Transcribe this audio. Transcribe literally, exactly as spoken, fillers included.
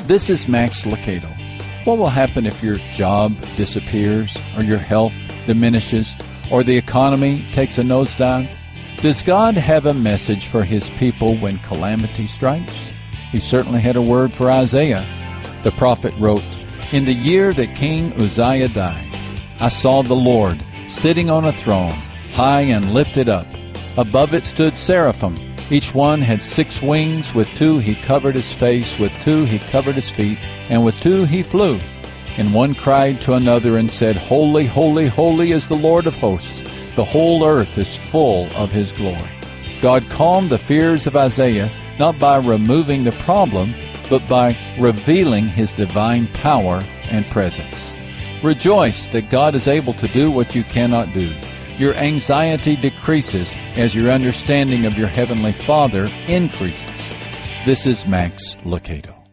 This is Max Lucado. What will happen if your job disappears, or your health diminishes, or the economy takes a nosedive? Does God have a message for His people when calamity strikes? He certainly had a word for Isaiah. The prophet wrote, "In the year that King Uzziah died, I saw the Lord sitting on a throne, high and lifted up. Above it stood seraphim. Each one had six wings. With two he covered his face, with two he covered his feet, and with two he flew. And one cried to another and said, Holy, holy, holy is the Lord of hosts. The whole earth is full of His glory." God calmed the fears of Isaiah not by removing the problem, but by revealing His divine power and presence. Rejoice that God is able to do what you cannot do. Your anxiety decreases as your understanding of your Heavenly Father increases. This is Max Lucado.